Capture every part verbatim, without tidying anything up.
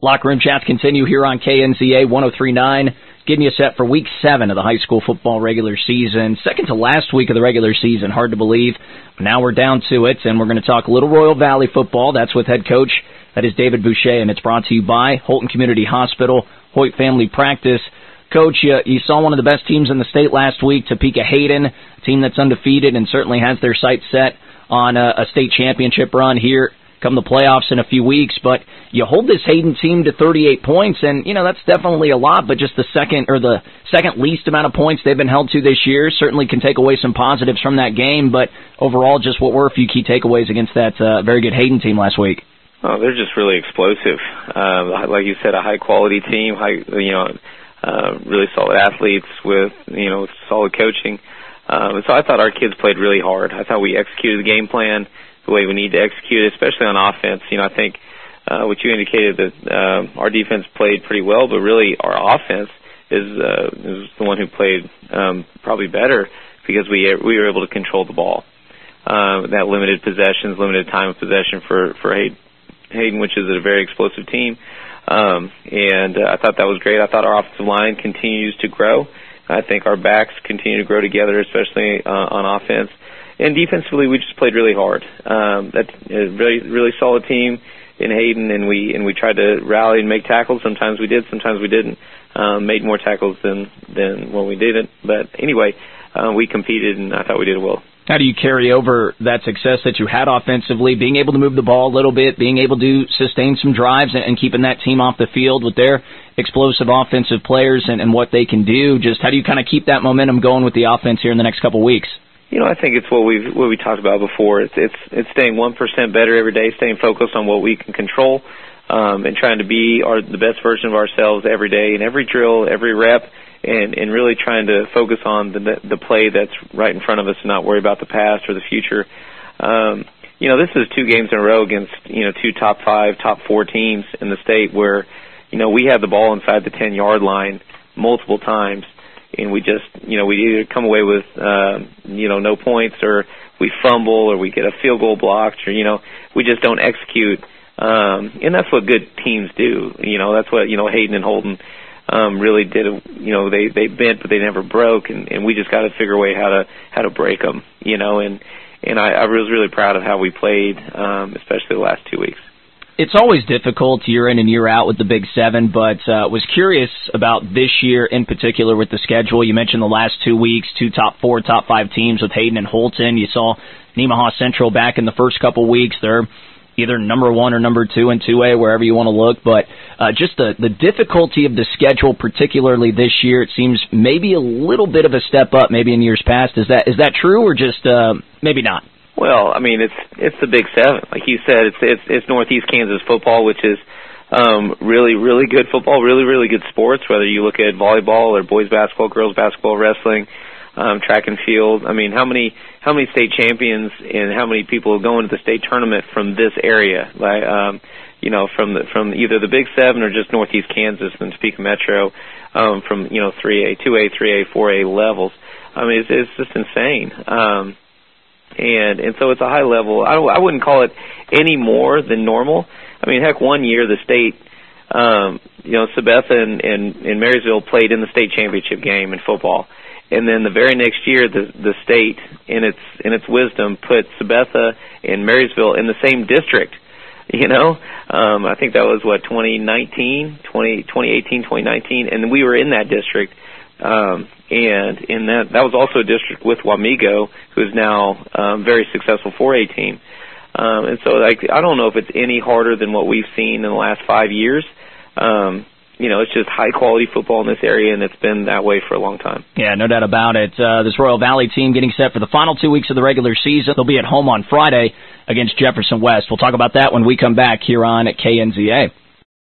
Locker Room Chats continue here on K N Z A one oh three point nine, getting you set for week seven of the high school football regular season. Second to last week of the regular season, hard to believe. But now we're down to it, and we're going to talk Little Royal Valley football. That's with head coach, that is David Boucher, and it's brought to you by Holton Community Hospital, Hoyt Family Practice. Coach, you, you saw one of the best teams in the state last week, Topeka Hayden, a team that's undefeated and certainly has their sights set on a, a state championship run here come the playoffs in a few weeks. But you hold this Hayden team to thirty-eight points, and, you know, that's definitely a lot, but just the second or the second least amount of points they've been held to this year certainly can take away some positives from that game. But overall, just what were a few key takeaways against that uh, very good Hayden team last week? Oh, they're just really explosive. Uh, like you said, a high-quality team, high, you know, uh, really solid athletes with, you know, solid coaching. Um, so I thought our kids played really hard. I thought we executed the game plan the way we need to execute, especially on offense. You know, I think uh, what you indicated that uh, our defense played pretty well, but really our offense is, uh, is the one who played um, probably better because we we were able to control the ball. Uh, that limited possessions, limited time of possession for for Hayden, which is a very explosive team. Um, and uh, I thought that was great. I thought our offensive line continues to grow. I think our backs continue to grow together, especially uh, on offense. And defensively, we just played really hard. Um, that's a really, really solid team in Hayden, and we and we tried to rally and make tackles. Sometimes we did, sometimes we didn't. Um, made more tackles than than when we didn't. But anyway, uh, we competed, and I thought we did well. How do you carry over that success that you had offensively, being able to move the ball a little bit, being able to sustain some drives, and, and keeping that team off the field with their explosive offensive players and, and what they can do? Just how do you kind of keep that momentum going with the offense here in the next couple of weeks? You know, I think it's what we've what we talked about before. It's it's it's staying one percent better every day, staying focused on what we can control, um, and trying to be our the best version of ourselves every day in every drill, every rep, and and really trying to focus on the the play that's right in front of us and not worry about the past or the future. Um, you know, this is two games in a row against you know two top five, top four teams in the state where you know we had the ball inside the ten yard line multiple times. And we just, you know, we either come away with, uh, you know, no points, or we fumble, or we get a field goal blocked, or, you know, we just don't execute. Um, and that's what good teams do. You know, that's what, you know, Hayden and Holton um, really did. You know, they, they bent, but they never broke. And, and we just got to figure a way how to how to break them, you know. And, and I, I was really proud of how we played, um, especially the last two weeks. It's always difficult year in and year out with the Big Seven, but uh, was curious about this year in particular with the schedule. You mentioned the last two weeks, two top four, top five teams with Hayden and Holton. You saw Nemaha Central back in the first couple weeks. They're either number one or number two in two A, wherever you want to look. But uh, just the, the difficulty of the schedule, particularly this year, it seems maybe a little bit of a step up maybe in years past. Is that is that true or just uh, maybe not? Well, I mean, it's it's the Big Seven, like you said. It's it's, it's Northeast Kansas football, which is um, really really good football, really really good sports. Whether you look at volleyball or boys basketball, girls basketball, wrestling, um, track and field. I mean, how many how many state champions and how many people go into the state tournament from this area? Like, um, you know, from the, from either the Big Seven or just Northeast Kansas and Topeka Metro, um, from you know three A, two A, three A, four A levels. I mean, it's, it's just insane. Um, And and so it's a high level. I, I wouldn't call it any more than normal. I mean, heck, one year the state, um, you know, Sabetha and, and, and Marysville played in the state championship game in football, and then the very next year the the state, in its in its wisdom, put Sabetha and Marysville in the same district. You know, um, I think that was what twenty nineteen, twenty, twenty eighteen, twenty nineteen, and we were in that district. Um, and in that, that was also a district with Wamego, who is now um, very successful four A team. Um, and so, like, I don't know if it's any harder than what we've seen in the last five years. Um, you know, it's just high-quality football in this area, and it's been that way for a long time. Yeah, no doubt about it. Uh, this Royal Valley team getting set for the final two weeks of the regular season. They'll be at home on Friday against Jefferson West. We'll talk about that when we come back here on K N Z A.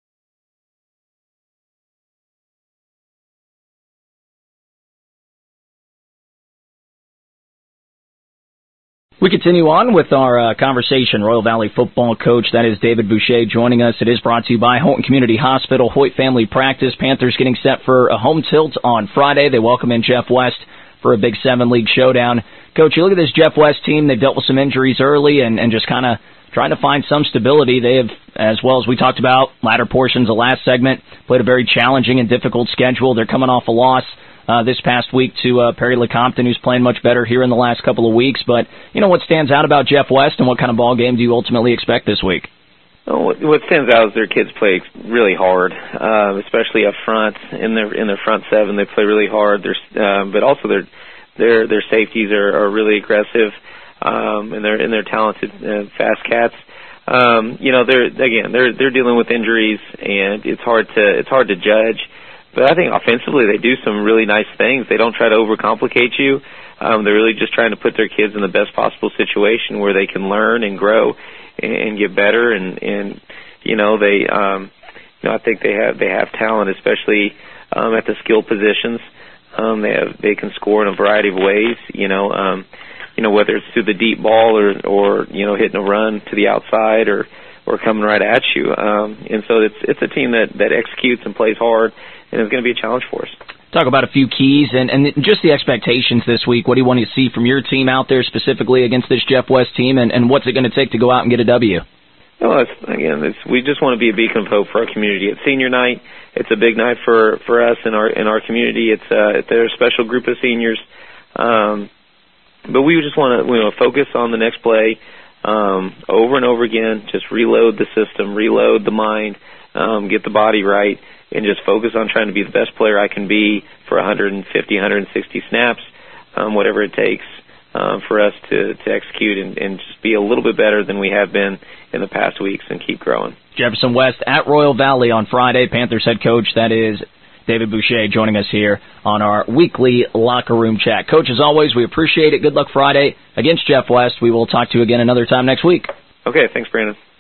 We continue on with our uh, conversation. Royal Valley football coach, that is David Boucher, joining us. It is brought to you by Holton Community Hospital, Hoyt Family Practice. Panthers getting set for a home tilt on Friday. They welcome in Jeff West for a Big Seven League showdown. Coach, you look at this Jeff West team. They dealt with some injuries early and, and just kind of trying to find some stability. They have, as well as we talked about, latter portions of last segment, played a very challenging and difficult schedule. They're coming off a loss uh, this past week to uh, Perry Lecompton, who's playing much better here in the last couple of weeks. But, you know, what stands out about Jeff West, and what kind of ball game do you ultimately expect this week? Oh, what stands out is their kids play really hard, uh, especially up front in their in their front seven. They play really hard. They're, um, but also their their their safeties are, are really aggressive, um, and they're and they're talented, uh, fast cats. Um, you know, they're again they're they're dealing with injuries, and it's hard to it's hard to judge. But I think offensively they do some really nice things. They don't try to overcomplicate you. Um, they're really just trying to put their kids in the best possible situation where they can learn and grow and get better, and, and you know they, um, you know I think they have they have talent, especially um, at the skill positions. Um, they have they can score in a variety of ways. You know, um, you know whether it's through the deep ball or or you know hitting a run to the outside or or coming right at you. Um, and so it's it's a team that that executes and plays hard, and it's going to be a challenge for us. Talk about a few keys and, and just the expectations this week. What do you want to see from your team out there specifically against this Jeff West team, and, and what's it going to take to go out and get a W? Well, it's, again, it's, we just want to be a beacon of hope for our community. It's senior night. It's a big night for, for us in our in our community. It's uh, they're a special group of seniors, um, but we just want to we want to focus on the next play um, over and over again. Just reload the system, reload the mind, um, get the body right, and just focus on trying to be the best player I can be for one fifty, one sixty snaps, um, whatever it takes um, for us to, to execute and, and just be a little bit better than we have been in the past weeks and keep growing. Jefferson West at Royal Valley on Friday. Panthers head coach, that is David Boucher, joining us here on our weekly locker room chat. Coach, as always, we appreciate it. Good luck Friday against Jeff West. We will talk to you again another time next week. Okay, thanks, Brandon.